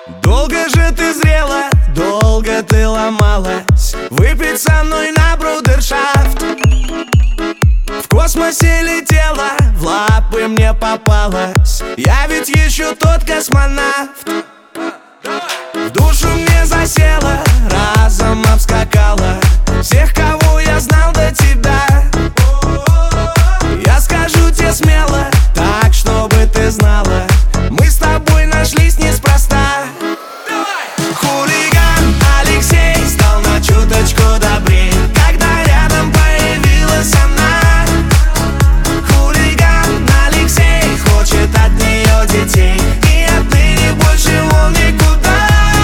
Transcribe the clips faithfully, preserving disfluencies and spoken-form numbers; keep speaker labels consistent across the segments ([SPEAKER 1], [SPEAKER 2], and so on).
[SPEAKER 1] Долго же ты зрела, долго ты ломалась. Выпить со мной на брудершафт. В космосе летела, в лапы мне попалась. Я ведь еще тот космонавт. В душу мне засела, разом обскакала всех, кого я знал до тебя. Я скажу тебе смело, так, чтобы ты знала, мы с тобой нашлись неспроста. Хулиган Алексей стал на чуточку добрей, когда рядом появилась она. Хулиган Алексей хочет от нее детей, и отныне больше он никуда.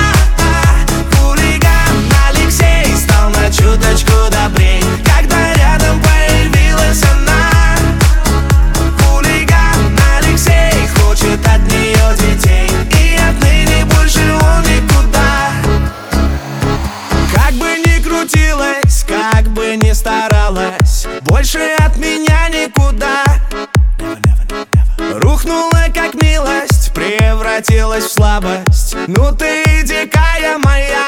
[SPEAKER 1] Хулиган Алексей стал на чуточку добрей, когда рядом появилась она. Хулиган Алексей хочет от нее детей, и отныне больше он никуда. Как бы ни крутилась, как бы ни старалась, больше от меня никуда. Рухнула как милость, превратилась в слабость. Ну ты дикая моя.